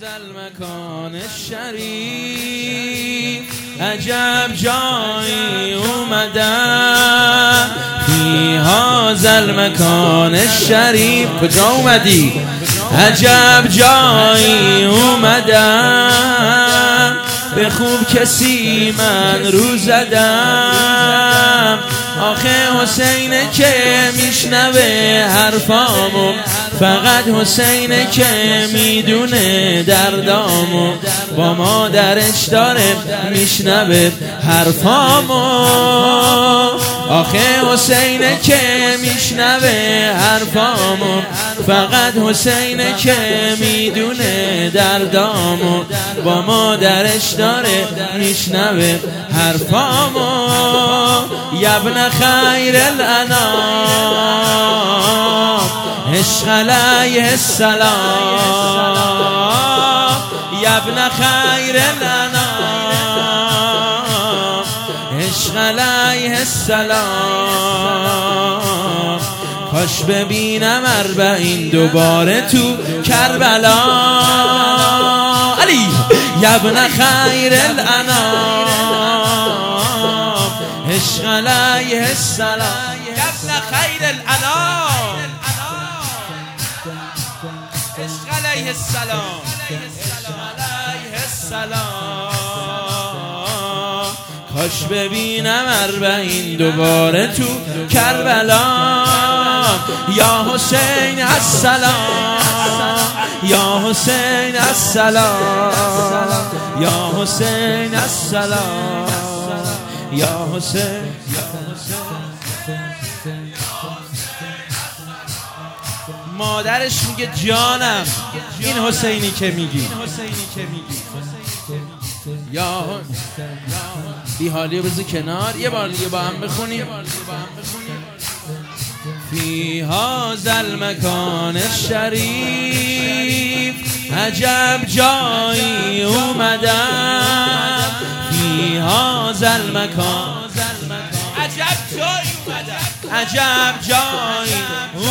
هذا المکان الشریف عجب جایی اومدم فی هذا المکان الشریف. کجا اومدی؟ عجب جایی اومدم به خوب کسی من رو زدم. آخه حسینه که میشنوه حرفامو، فقط حسینه که میدونه دردامو، با مادرش داره میشنوه حرفامو. آخه حسینه که میشنوه حرفامو، فقط حسینه که میدونه دردامو، با مادرش داره میشنوه حرفامو. یبن خیر الانام عشق علیه السلام. یبن خیر الانام عشق علیه السلام. کاش ببینم 40 دوباره تو کربلا. علی یبن خیر الانام عشق علیه السلام. یبن خیر الانام عشق علیه السلام. علیه السلام. کاش ببینم 40 دوباره تو کربلا. یا حسین السلام، یا حسین السلام، یا حسین السلام، یا حسین. مادرش میگه جانم این حسینی که میگی. یا بی حالی بذار کنار، یه بار دیگه با هم بخونیم. فی هذا المکان الشریف عجب جایی اومدم. فی هذا المکان عجب جایی اومدم، عجب جایی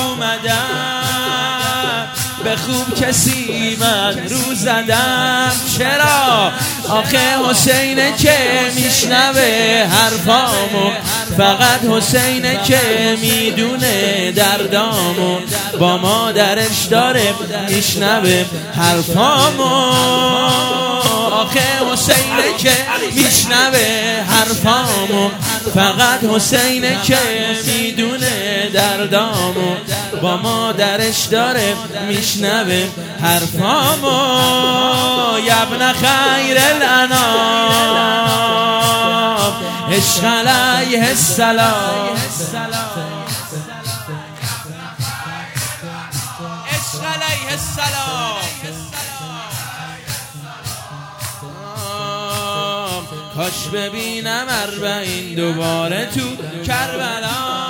اومدم به خوب کسی من رو زدم. چرا؟ آخه حسینه که میشنوه حرفامو، فقط حسینه که میدونه دردامو، با مادرش داره میشنوه حرفامو. آخه حسینه که میشنوه حرفامو، فقط حسینه که میدونه دردامو، با مادرش داره میشنوه حرفامو. یبن خیر الانام عشق علیه السلام. عشق علیه السلام. کاش ببینم 40 دوباره تو کربلا.